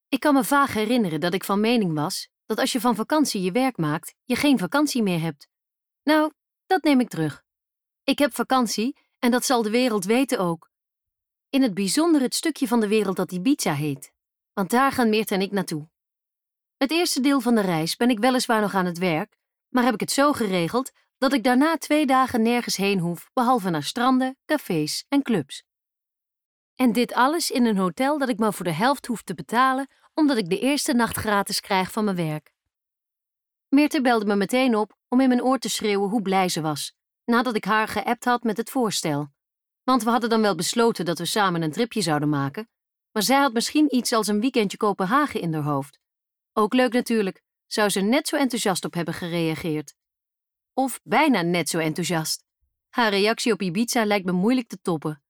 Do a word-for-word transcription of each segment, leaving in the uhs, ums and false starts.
Ik kan me vaag herinneren dat ik van mening was dat als je van vakantie je werk maakt, je geen vakantie meer hebt. Nou, dat neem ik terug. Ik heb vakantie en dat zal de wereld weten ook. In het bijzonder het stukje van de wereld dat Ibiza heet. Want daar gaan Meert en ik naartoe. Het eerste deel van de reis ben ik weliswaar nog aan het werk, maar heb ik het zo geregeld dat ik daarna twee dagen nergens heen hoef, behalve naar stranden, cafés en clubs. En dit alles in een hotel dat ik maar voor de helft hoef te betalen, omdat ik de eerste nacht gratis krijg van mijn werk. Meerte belde me meteen op om in mijn oor te schreeuwen hoe blij ze was, nadat ik haar geappt had met het voorstel. Want we hadden dan wel besloten dat we samen een tripje zouden maken, maar zij had misschien iets als een weekendje Kopenhagen in haar hoofd. Ook leuk natuurlijk, zou ze net zo enthousiast op hebben gereageerd. Of bijna net zo enthousiast. Haar reactie op Ibiza lijkt me moeilijk te toppen.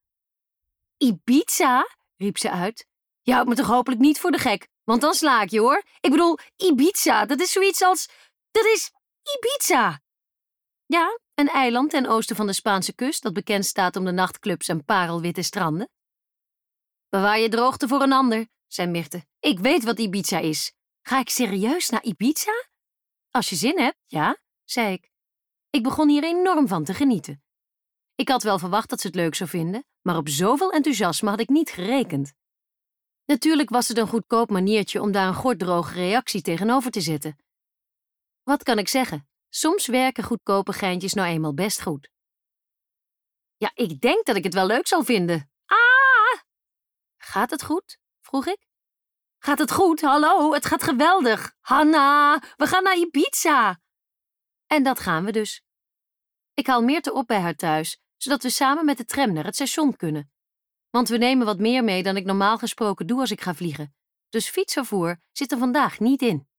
Ibiza? Riep ze uit. Je houdt me toch hopelijk niet voor de gek, want dan sla ik je hoor. Ik bedoel, Ibiza, dat is zoiets als... Dat is Ibiza! Ja, een eiland ten oosten van de Spaanse kust dat bekend staat om de nachtclubs en parelwitte stranden. Bewaar je droogte voor een ander, zei Mirte. Ik weet wat Ibiza is. Ga ik serieus naar Ibiza? Als je zin hebt, ja, zei ik. Ik begon hier enorm van te genieten. Ik had wel verwacht dat ze het leuk zou vinden, maar op zoveel enthousiasme had ik niet gerekend. Natuurlijk was het een goedkoop maniertje om daar een gorddroge reactie tegenover te zetten. Wat kan ik zeggen? Soms werken goedkope geintjes nou eenmaal best goed. Ja, ik denk dat ik het wel leuk zal vinden. Ah! Gaat het goed? Vroeg ik. Gaat het goed? Hallo, het gaat geweldig. Hanna, we gaan naar Ibiza. En dat gaan we dus. Ik haal Meerte op bij haar thuis, zodat we samen met de tram naar het station kunnen. Want we nemen wat meer mee dan ik normaal gesproken doe als ik ga vliegen. Dus fietsvervoer zit er vandaag niet in.